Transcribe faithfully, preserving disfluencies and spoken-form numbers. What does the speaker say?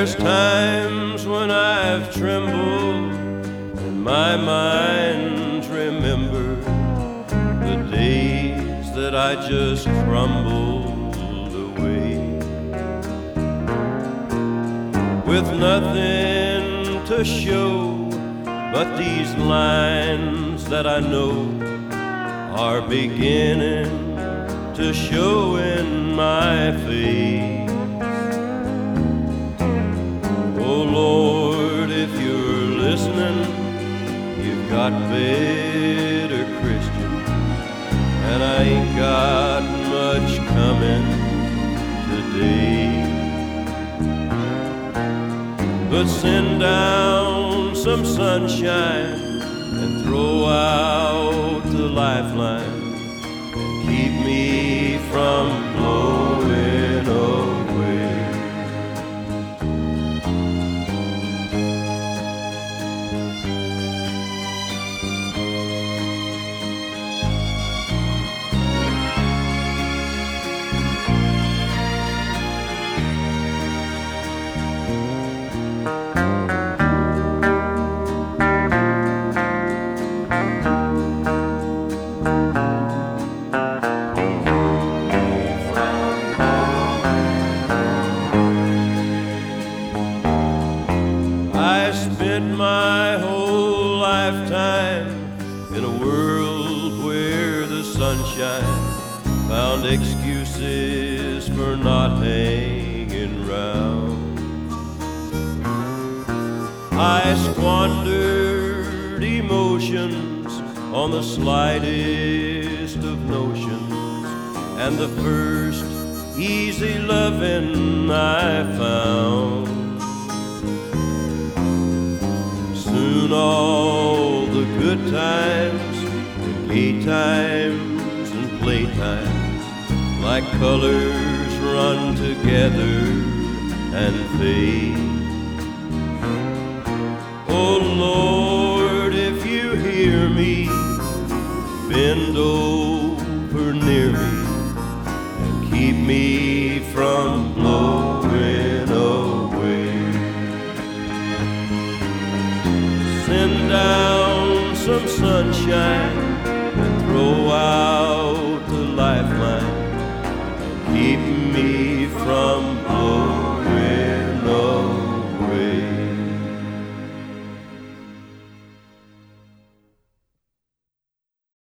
There's times when I've trembled and my mind's remembered the days that I just crumbled away, with nothing to show but these lines that I know are beginning to show in my face. Oh Lord, if you're listening, you've got better Christians, and I ain't got much coming today. But send down some sunshine and throw out the lifeline and keep me from blowing away. I spent my whole lifetime in a world where the sunshine found excuses for not hanging round. I squandered emotions on the slightest of notions, and the first easy loving I found. Soon all the good times and gay times and playtimes, like colors, run together and fade. Oh Lord, if you hear me, bend over near me and keep me from blowing away. Send down some sunshine